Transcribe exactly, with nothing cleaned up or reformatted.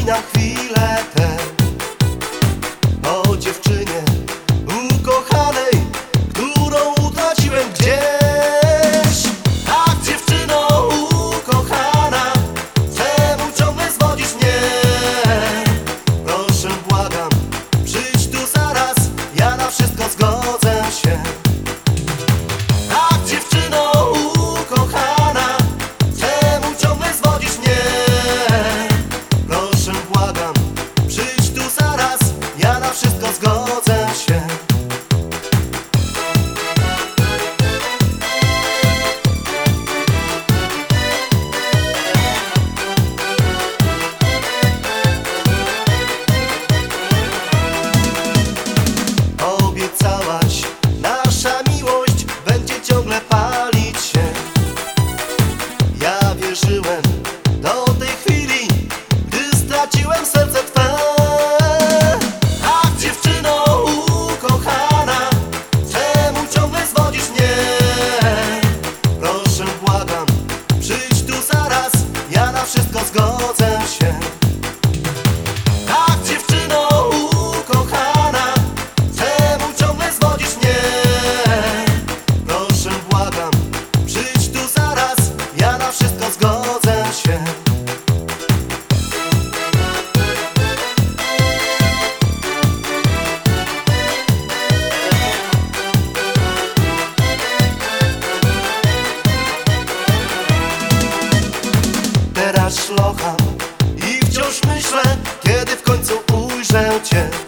na chwilę tę o dziewczynie ukochanej, którą utraciłem gdzieś. Ach, dziewczyno ukochana, czemu ciągle zwodzisz mnie? Proszę, błagam, przyjdź tu zaraz, ja na wszystko zgodzę się. Ach, dziewczyno ukochana, czemu ciągle zwodzisz mnie? Proszę, błagam, przyjdź tu zaraz, ja na wszystko zgodzę się. Obiecałaś, nasza miłość będzie ciągle palić się. Ja wierzyłem do tej chwili, gdy straciłem serce twe. Ach, dziewczyno ukochana, czemu ciągle zwodzisz mnie? Proszę, błagam, przyjdź tu zaraz, ja na wszystko zgodzę się. Ach, dziewczyno ukochana, czemu ciągle zwodzisz mnie? Proszę, błagam, przyjdź tu zaraz, ja na wszystko zgodzę się. Teraz szlocham i wciąż myślę, kiedy w końcu ujrzę cię.